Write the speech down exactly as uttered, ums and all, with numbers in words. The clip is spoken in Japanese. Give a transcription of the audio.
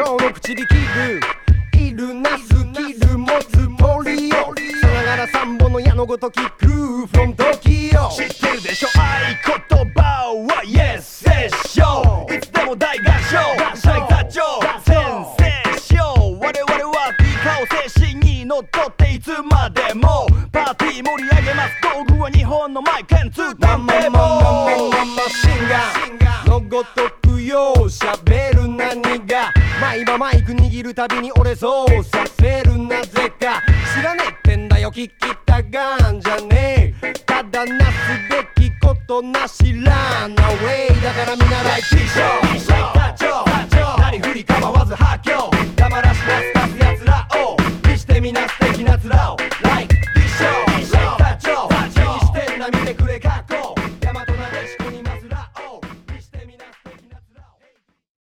今日の口で切るいるなスキル持つポリオさながら三本の矢のごときクルー from トキオ知ってるでしょ合言葉は Yes セッションいつでも大合唱大座長センセーション我々は P カオ精神にのっとっていつまでもパーティー盛り上げます道具は日本のマイケンツータンペボーマシンガンのごとくようしゃべる何が毎晩マイク握るたびに俺そうさせるなぜか知らねえってんだよ聞きたがんじゃねえただなすべきことなしらなウェイだから見習い T ショー課長なりふり構わず発狂黙らしなすかすやつらを見してみな素敵な面を